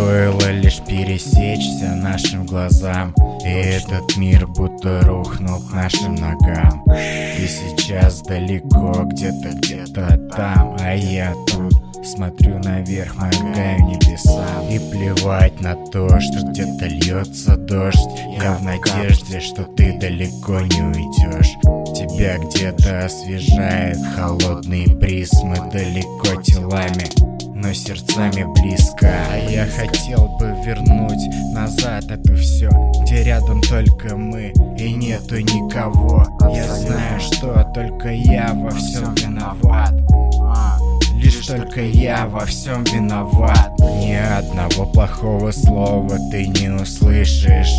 Стоило лишь пересечься нашим глазам, и этот мир будто рухнул к нашим ногам. Ты сейчас далеко, где-то там, а я тут смотрю наверх, моргаю небесам. И плевать на то, что где-то льется дождь. Я в надежде, что ты далеко не уйдешь. Тебя где-то освежает холодный бриз. Мы далеко телами, но сердцами близко. А я хотел бы вернуть назад это все, где рядом только мы и нету никого. Я знаю, что только я во всем виноват. Лишь только я во всем виноват. Ни одного плохого слова ты не услышишь.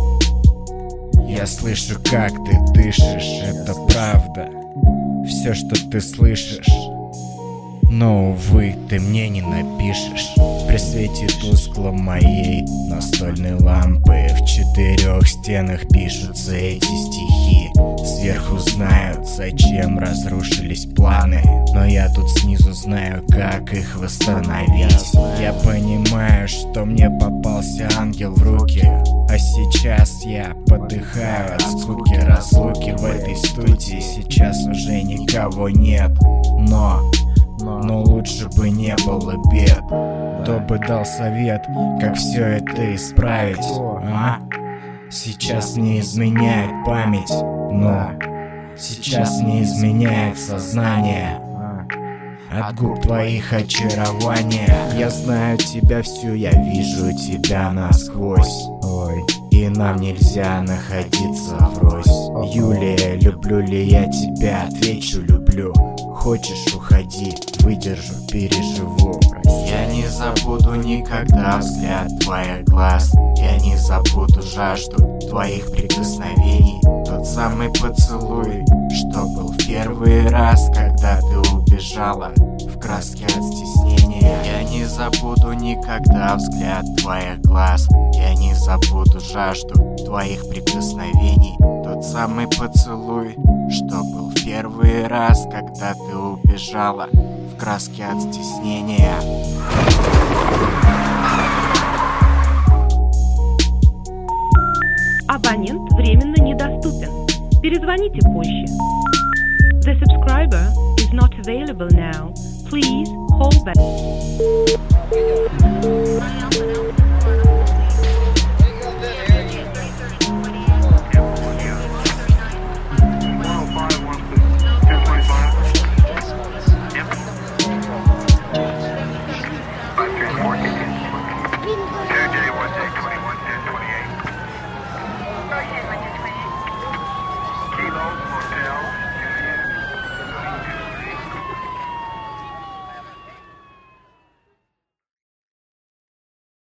Я слышу, как ты дышишь, это правда, все, что ты слышишь. Но, увы, ты мне не напишешь. При свете тусклом моей настольной лампы в 4 стенах пишутся эти стихи. Сверху знают, зачем разрушились планы, но я тут снизу знаю, как их восстановить. Я понимаю, что мне попался ангел в руки, а сейчас я подыхаю от скуки разлуки. В этой студии сейчас уже никого нет, но лучше бы не было бед. Кто бы дал совет, как все это исправить, а? Сейчас не изменяет память, но сейчас не изменяет сознание от губ твоих очарования. Я знаю тебя всю, я вижу тебя насквозь. Ой, и нам нельзя находиться врозь. Юлия, люблю ли я тебя? Отвечу, люблю. Хочешь, уходи, выдержу, переживу. Я не забуду никогда взгляд твоих глаз. Я не забуду жажду твоих прикосновений. Тот самый поцелуй, что был в первый раз, когда ты убежала в краске от стеснения. Я не забуду никогда взгляд твоих глаз. Я не забуду жажду твоих прикосновений. Тот самый поцелуй, что был в первый раз, когда ты убежала в краске от стеснения. Абонент временно недоступен. Перезвоните позже. The subscriber is not available now. Please call back.